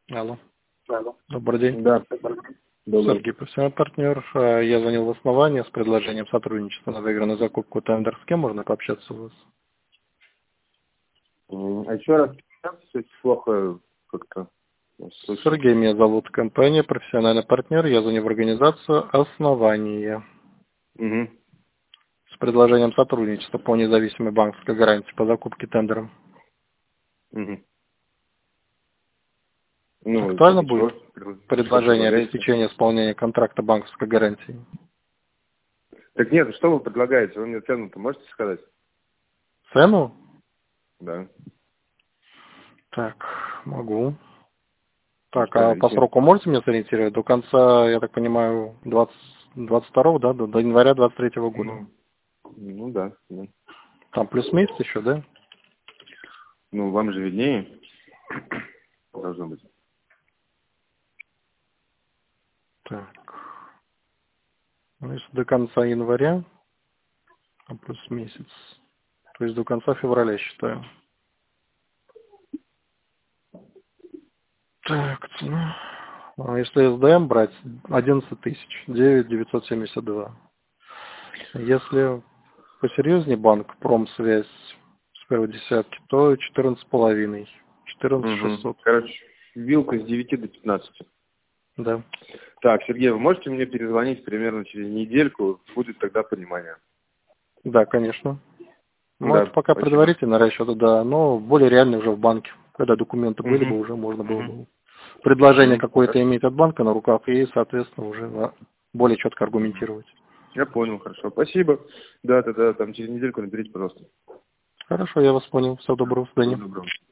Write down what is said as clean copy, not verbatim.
Алло. Алло. Добрый день. Да. Добрый. Сергей, профессиональный партнер. Я звонил в основание с предложением сотрудничества на выигранную закупку тендер. С кем можно пообщаться у вас? А еще раз, все плохо как-то. Сергей меня зовут. Компания профессиональный партнер. Я звоню в организацию «Основание» Угу. с предложением сотрудничества по независимой банковской гарантии по закупке тендером. Угу. Ну, Актуально чего? будет предложение предлагаете? обеспечения исполнения контракта банковской гарантии? Так нет, что вы предлагаете? Вы мне цену-то можете сказать? Цену? Да. Так, могу. Так, а по Скажите. сроку можете меня сориентировать? До конца, я так понимаю, 22-го, да, до января 23-го года. Ну да, да. Там плюс месяц еще, да? Ну, вам же виднее. Должно быть. Так. Ну, если до конца января, а плюс месяц, то есть до конца февраля, считаю. Так, цена. А если СДМ брать, 11 тысяч, 9 972. Если посерьезнее банк, промсвязь с первой десятки, то 14,5, 14 Угу. 600. Короче, вилка с 9 до 15. Да. Так, Сергей, вы можете мне перезвонить примерно через недельку? Будет тогда понимание. Да, конечно. Ну, Да, это пока спасибо. предварительно расчеты, да, но более реально уже в банке. Когда документы были бы, уже можно было бы предложение какое-то иметь от банка на руках и, соответственно, уже более четко аргументировать. Я понял, хорошо. Спасибо. Да, тогда там через недельку наберите, пожалуйста. Хорошо, я вас понял. Всего доброго, до Всего свидания. доброго.